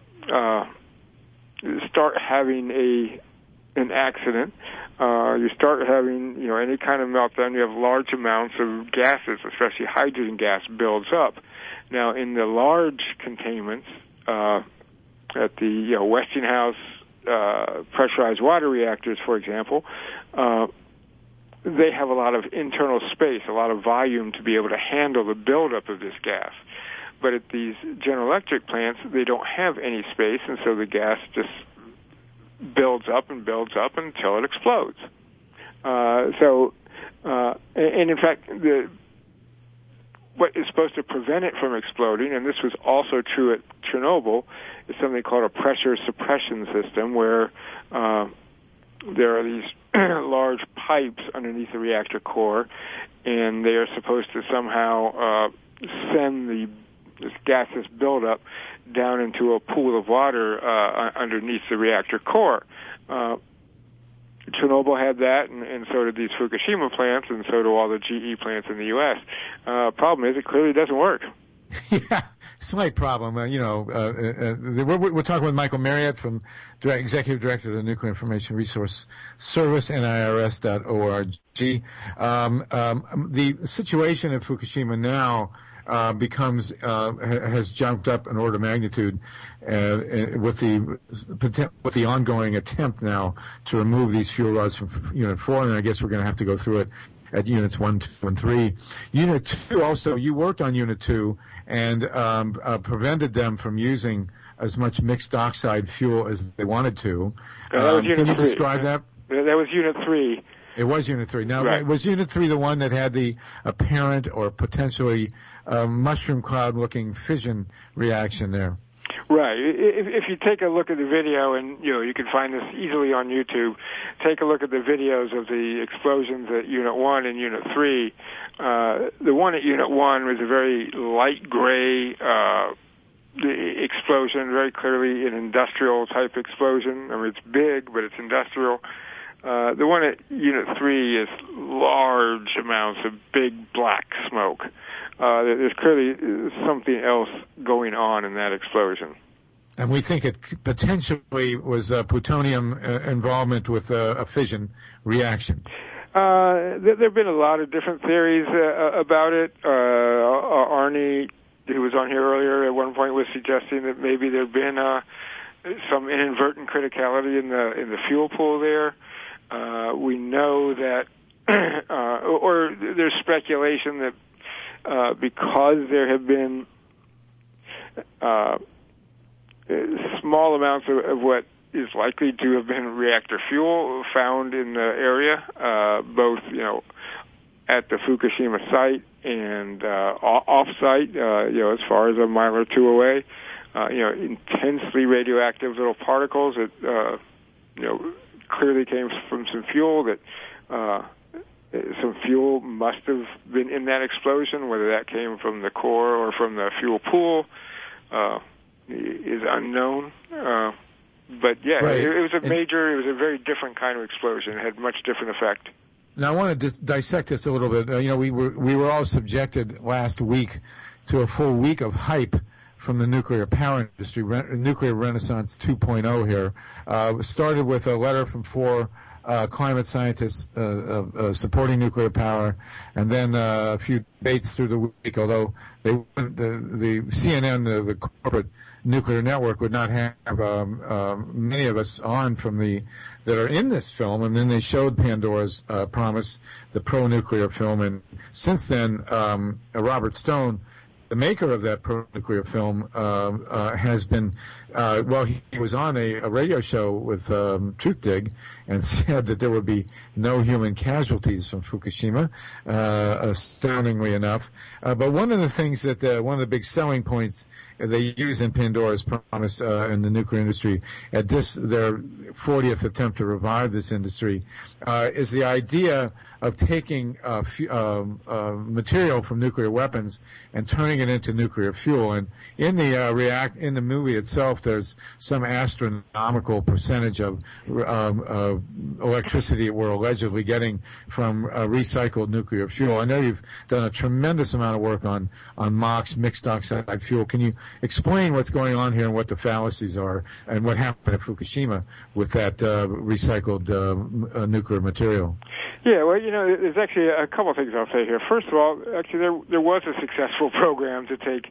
start having an accident, you start having any kind of meltdown, you have large amounts of gases, especially hydrogen gas, builds up. Now, in the large containments at the Westinghouse pressurized water reactors, for example, they have a lot of internal space, a lot of volume to be able to handle the buildup of this gas. But at these General Electric plants, they don't have any space, and so the gas just builds up until it explodes. And in fact, what is supposed to prevent it from exploding, and this was also true at Chernobyl, is something called a pressure suppression system, where there are these large pipes underneath the reactor core, and they are supposed to somehow send this gaseous buildup down into a pool of water underneath the reactor core. Chernobyl had that, and so did these Fukushima plants, and so do all the GE plants in the U.S. Problem is, it clearly doesn't work. Yeah, slight problem. We're talking with Michael Marriott, from Executive Director of the Nuclear Information Resource Service, NIRS.org. The situation at Fukushima now has jumped up an order of magnitude with the ongoing attempt now to remove these fuel rods from Unit 4, and I guess we're going to have to go through it at Units 1, 2, and 3. Unit 2 also, you worked on Unit 2 and prevented them from using as much mixed oxide fuel as they wanted to. That was Unit 3. Can you describe that? That was Unit 3. It was Unit 3. Now, right. Was Unit 3 the one that had the apparent or potentially mushroom cloud-looking fission reaction there? Right. If you take a look at the video, and you can find this easily on YouTube, take a look at the videos of the explosions at Unit 1 and Unit 3. The one at Unit 1 was a very light gray explosion, very clearly an industrial-type explosion. I mean, it's big, but it's industrial. The one at Unit 3 is large amounts of big black smoke. There's clearly something else going on in that explosion. And we think it potentially was plutonium involvement with a fission reaction. There have been a lot of different theories about it. Arnie, who was on here earlier, at one point was suggesting that maybe there had been some inadvertent criticality in the fuel pool there. We know that, or there's speculation that because there have been small amounts of what is likely to have been reactor fuel found in the area, both at the Fukushima site and off-site, as far as a mile or two away, intensely radioactive little particles that clearly came from some fuel that. Some fuel must have been in that explosion. Whether that came from the core or from the fuel pool is unknown. But yeah, right. It was a very different kind of explosion. It had much different effect. Now I want to dissect this a little bit. We were all subjected last week to a full week of hype from the nuclear power industry, Nuclear Renaissance 2.0 here. Started with a letter from 4 climate scientists supporting nuclear power, and then a few debates through the week, although the CNN, the corporate nuclear network, would not have many of us on that are in this film, and then they showed Pandora's Promise, the pro-nuclear film, and since then Robert Stone the maker of that pro-nuclear film has been, he was on a radio show with Truth Dig and said that there would be no human casualties from Fukushima, astoundingly enough. But one of the things that one of the big selling points they use in Pandora's Promise in the nuclear industry at their 40th attempt to revive this industry is the idea of taking material from nuclear weapons and turning it into nuclear fuel. And in the movie itself, there's some astronomical percentage of electricity we're allegedly getting from recycled nuclear fuel. I know you've done a tremendous amount of work on MOX, mixed oxide fuel. Can you explain what's going on here and what the fallacies are and what happened at Fukushima with that recycled nuclear material? Yeah, well, there's actually a couple of things I'll say here. First of all, actually, there was a successful program to take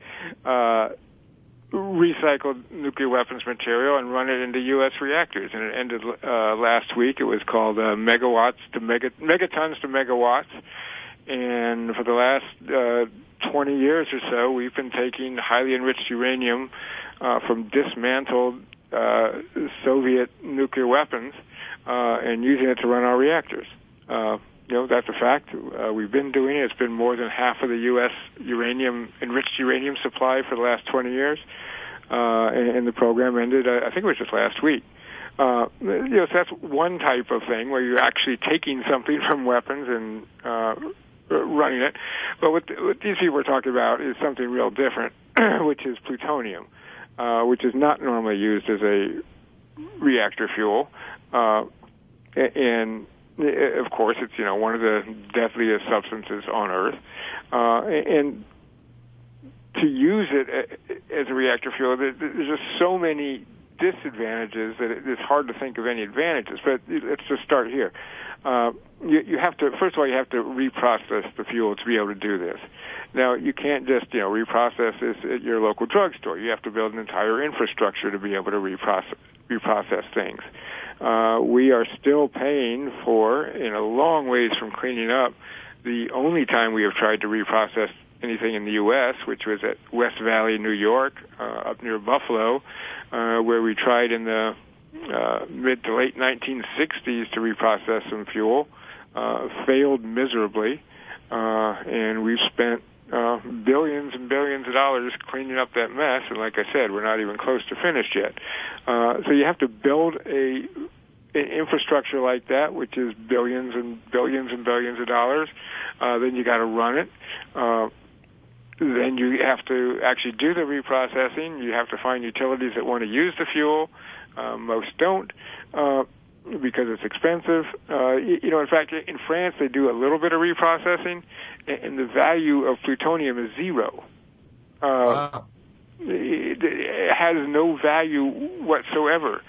recycled nuclear weapons material and run it into U.S. reactors, and it ended last week. It was called megatons to megawatts, and for the last 20 years or so, we've been taking highly enriched uranium from dismantled Soviet nuclear weapons and using it to run our reactors. That's a fact. We've been doing it. It's been more than half of the U.S. enriched uranium supply for the last 20 years. And the program ended, I think it was just last week. So that's one type of thing where you're actually taking something from weapons and running it. But what these people are talking about is something real different, which is plutonium, which is not normally used as a reactor fuel. And of course, it's one of the deadliest substances on Earth, and to use it as a reactor fuel, there's just so many disadvantages that it's hard to think of any advantages. But let's just start here. You have to, first of all, you have to reprocess the fuel to be able to do this. Now, you can't just reprocess this at your local drugstore. You have to build an entire infrastructure to be able to reprocess things. We are still paying for, in a long ways from cleaning up, the only time we have tried to reprocess anything in the U.S., which was at West Valley, New York, up near Buffalo, where we tried in the mid to late 1960s to reprocess some fuel, failed miserably, and we've spent billions and billions of dollars cleaning up that mess, and like I said, we're not even close to finished yet. So you have to build an infrastructure like that, which is billions and billions and billions of dollars. Then you got to run it. Then you have to actually do the reprocessing. You have to find utilities that want to use the fuel. Most don't, because it's expensive. In fact, in France, they do a little bit of reprocessing, and the value of plutonium is zero. Wow. It has no value whatsoever,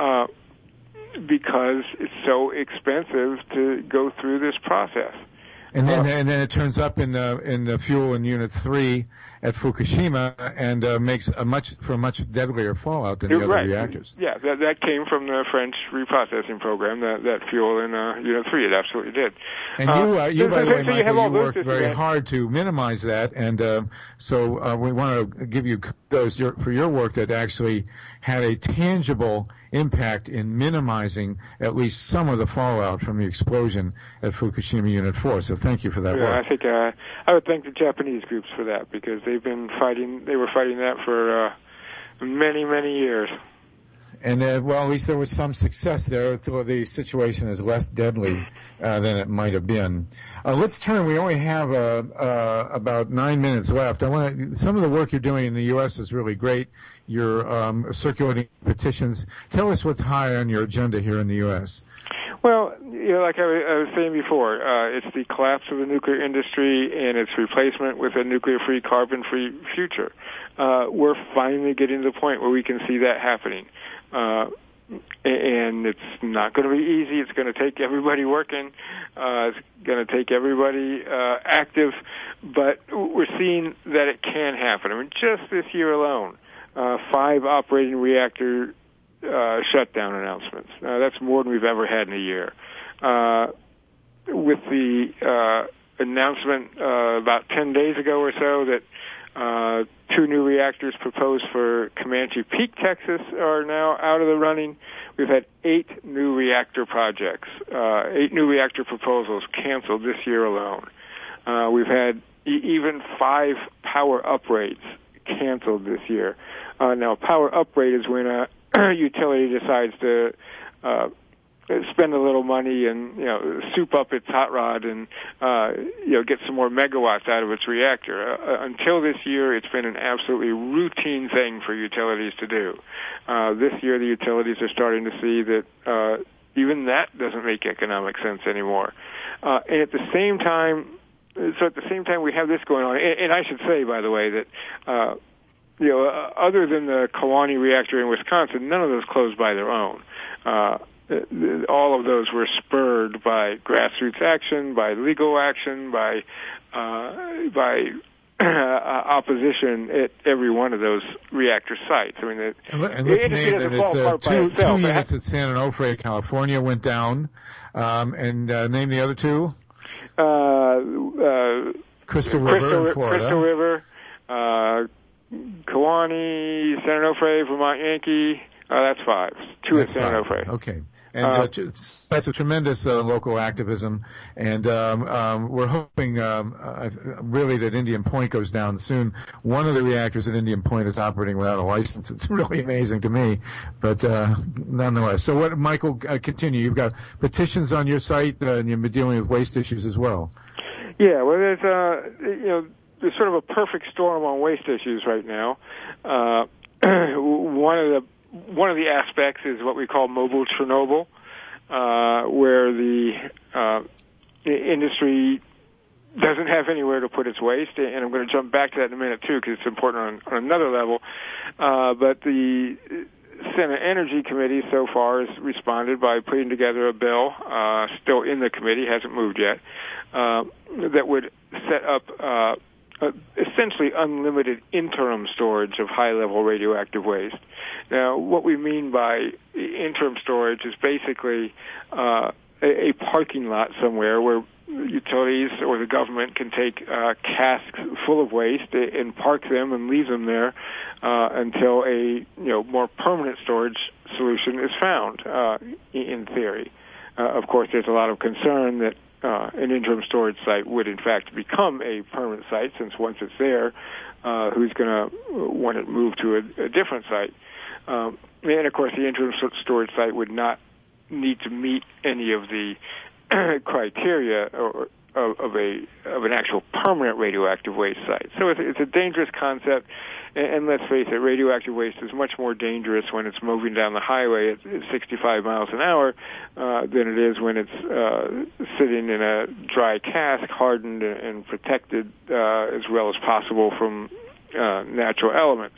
because it's so expensive to go through this process. And then it turns up in the fuel in Unit 3 at Fukushima and makes a much deadlier fallout than the other reactors. Yeah, that came from the French reprocessing program. That fuel in Unit 3, it absolutely did. And you by the way, Michael, you worked very hard to minimize that, and so we want to give you kudos for your work that actually had a tangible impact in minimizing at least some of the fallout from the explosion at Fukushima Unit 4. So thank you for that work. I think I would thank the Japanese groups for that, because they were fighting that for many, many years. And at least there was some success there, so the situation is less deadly than it might have been. Let's turn. We only have about 9 minutes left. Some of the work you're doing in the U.S. is really great. You're circulating petitions. Tell us what's high on your agenda here in the U.S. Well, like I was saying before, it's the collapse of the nuclear industry and its replacement with a nuclear-free, carbon-free future. We're finally getting to the point where we can see that happening. And it's not going to be easy. It's going to take everybody working. It's going to take everybody active. But we're seeing that it can happen. I mean, just this year alone, 5 operating reactor shutdown announcements. That's more than we've ever had in a year. With the announcement about 10 days ago or so that 2 new reactors proposed for Comanche Peak, Texas, are now out of the running. We've had 8 new reactor projects, 8 new reactor proposals canceled this year alone. We've had even 5 power uprates canceled this year. Now, power uprate is when a utility decides to spend a little money and soup up its hot rod and get some more megawatts out of its reactor. Until this year, it's been an absolutely routine thing for utilities to do. This year, the utilities are starting to see that even that doesn't make economic sense anymore. And at the same time, we have this going on. And I should say, by the way, that other than the Kewaunee reactor in Wisconsin, none of those closed by their own. All of those were spurred by grassroots action, by legal action, by opposition at every one of those reactor sites. I mean, and let's name that it's two units at San Onofre, California, went down, and name the other 2. Crystal River in Florida. Crystal River, Kewaunee, San Onofre, Vermont Yankee. That's 5. 2 at San Onofre. Okay. And that's a tremendous local activism, and we're hoping really that Indian Point goes down soon. One of the reactors at Indian Point is operating without a license. It's really amazing to me, but nonetheless. So what, Michael, continue. You've got petitions on your site, and you've been dealing with waste issues as well. Yeah, well, there's sort of a perfect storm on waste issues right now. One of the aspects is what we call mobile Chernobyl, where the industry doesn't have anywhere to put its waste, and I'm going to jump back to that in a minute too, because it's important on another level. But the Senate Energy Committee so far has responded by putting together a bill, still in the committee, hasn't moved yet, that would set up essentially unlimited interim storage of high-level radioactive waste. Now, what we mean by interim storage is basically a parking lot somewhere where utilities or the government can take casks full of waste and park them and leave them there until a more permanent storage solution is found. In theory, of course, there's a lot of concern that an interim storage site would in fact become a permanent site, since once it's there, who's going to want it moved to a different site? And of course, the interim storage site would not need to meet any of the criteria of an actual permanent radioactive waste site. So it's a dangerous concept, and let's face it, radioactive waste is much more dangerous when it's moving down the highway at 65 miles an hour than it is when it's sitting in a dry cask, hardened and protected as well as possible from natural elements.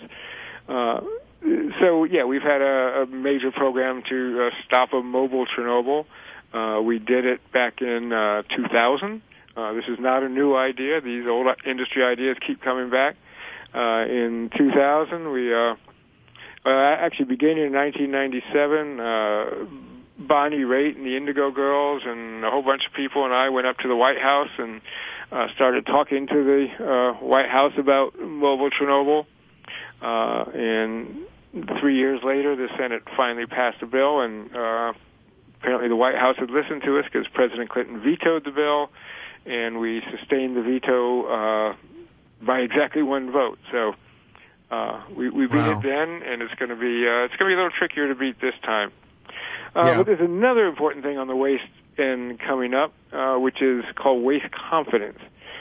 So, yeah, we've had a major program to stop a mobile Chernobyl. We did it back in 2000. This is not a new idea. These old industry ideas keep coming back. In 2000, we actually beginning in 1997, Bonnie Raitt and the Indigo Girls and a whole bunch of people and I went up to the White House and started talking to the White House about mobile Chernobyl. And 3 years later, the Senate finally passed a bill, and apparently the White House had listened to us because President Clinton vetoed the bill, and we sustained the veto by exactly 1 vote. So we beat it then, and it's going to be a little trickier to beat this time. But there's another important thing on the waste end coming up, which is called waste confidence.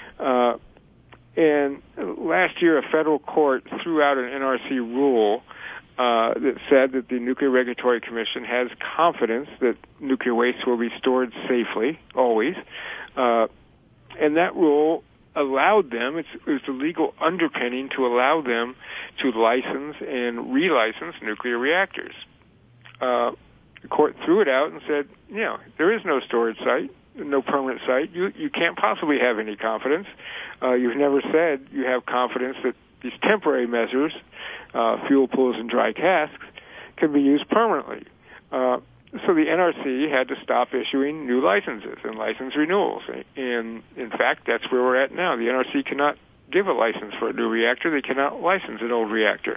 And last year, a federal court threw out an NRC rule that said that the Nuclear Regulatory Commission has confidence that nuclear waste will be stored safely, always. And that rule allowed them, it was the legal underpinning to allow them to license and relicense nuclear reactors. The court threw it out and said, there is no storage site, no permanent site. You can't possibly have any confidence. You've never said you have confidence that these temporary measures, fuel pools and dry casks, can be used permanently. So the NRC had to stop issuing new licenses and license renewals. And in fact, that's where we're at now. The NRC cannot give a license for a new reactor. They cannot license an old reactor.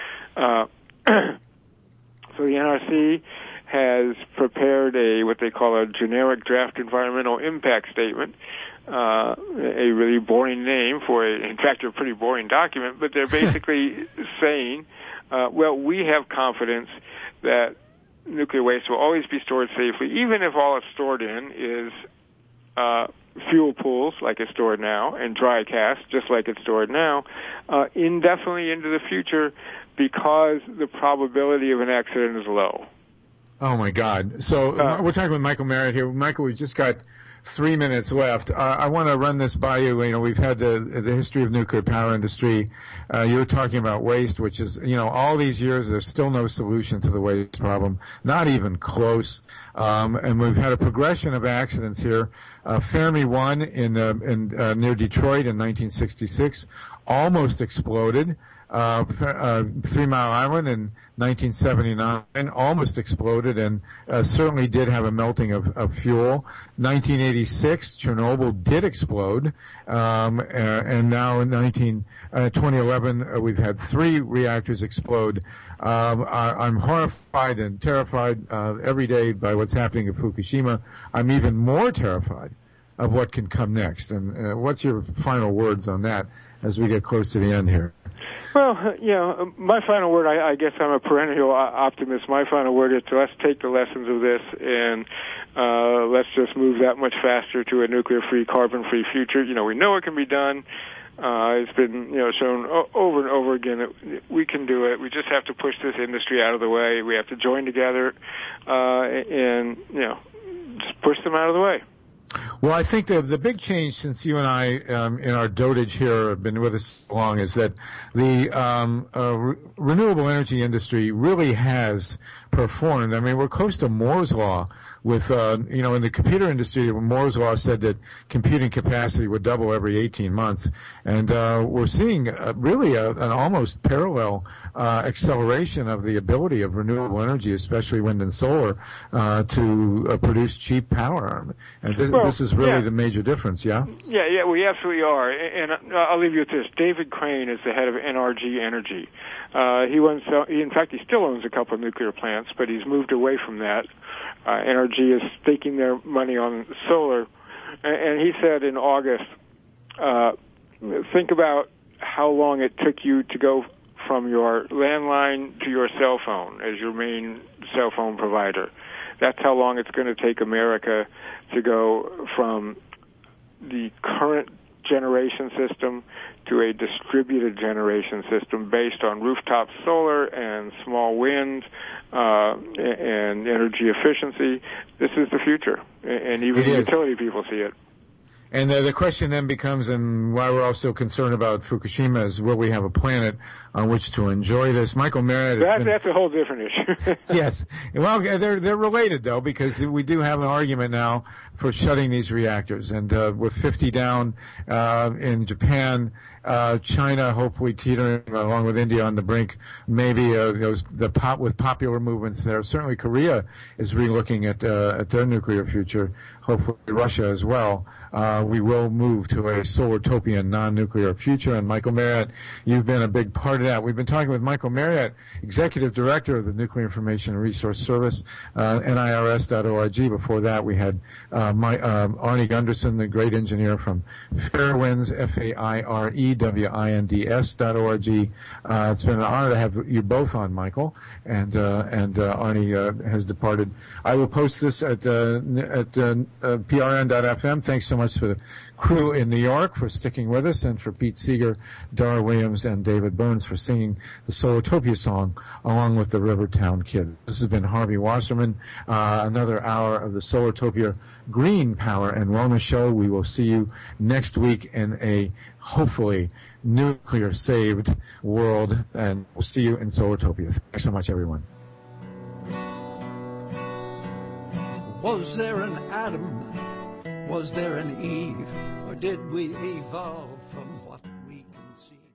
So the NRC has prepared what they call a generic draft environmental impact statement, a really boring name for in fact, a pretty boring document, but they're basically saying, well, we have confidence that nuclear waste will always be stored safely, even if all it's stored in is fuel pools, like it's stored now, and dry cast, just like it's stored now, indefinitely into the future, because the probability of an accident is low. Oh, my God. So we're talking with Michael Marriott here. Michael, we've just got 3 minutes left. I want to run this by you. You know, we've had the history of nuclear power industry. You were talking about waste, which is, you know, all these years, there's still no solution to the waste problem, not even close. And we've had a progression of accidents here. Fermi 1 in near Detroit in 1966 almost exploded. 3 Mile Island in 1979 almost exploded and certainly did have a melting of fuel. 1986, Chernobyl did explode, and now in 2011, we've had 3 reactors explode. I'm horrified and terrified every day by what's happening at Fukushima. I'm even more terrified of what can come next. And what's your final words on that as we get close to the end here? Well, you know, my final word, I guess I'm a perennial optimist. My final word is let's take the lessons of this and let's just move that much faster to a nuclear-free, carbon-free future. You know, we know it can be done. It's been, you know, shown over and over again that we can do it. We just have to push this industry out of the way. We have to join together and, you know, just push them out of the way. Well, I think the big change since you and I in our dotage here have been with us so long is that the renewable energy industry really has performed. I mean, we're close to Moore's Law with, you know, in the computer industry, Moore's Law said that computing capacity would double every 18 months. And we're seeing really an almost parallel acceleration of the ability of renewable energy, especially wind and solar, to produce cheap power. And this is really the major difference, yeah? Yeah, we absolutely are. And I'll leave you with this. David Crane is the head of NRG Energy. In fact, he still owns a couple of nuclear plants, but he's moved away from that. NRG is staking their money on solar. And he said in August, think about how long it took you to go from your landline to your cell phone as your main cell phone provider. That's how long it's going to take America to go from the current generation system to a distributed generation system based on rooftop solar and small wind and energy efficiency. This is the future, and even the utility people see it. And the question then becomes, and why we're all so concerned about Fukushima, is will we have a planet on which to enjoy this? Michael Marriott. That's a whole different issue. Yes. Well, they're related, though, because we do have an argument now for shutting these reactors. And with 50 down in Japan, China hopefully teetering along with India on the brink, maybe with popular movements there. Certainly Korea is relooking at their nuclear future, hopefully Russia as well. We will move to a solar-topian non-nuclear future. And Michael Marriott, you've been a big part of that. We've been talking with Michael Marriott, Executive Director of the Nuclear Information and Resource Service, NIRS.org. Before that, we had Arnie Gunderson, the great engineer from Fairewinds, FAIREWINDS.org. It's been an honor to have you both on, Michael, and Arnie has departed. I will post this at PRN.FM. Thanks so much for the crew in New York for sticking with us, and for Pete Seeger, Dara Williams, and David Burns for singing the Solartopia song along with the Rivertown Kid. This has been Harvey Wasserman, another hour of the Solartopia Green Power and Wellness Show. We will see you next week in a hopefully nuclear-saved world, and we'll see you in Solartopia. Thanks so much, everyone. Was there an Adam? Was there an Eve? Or did we evolve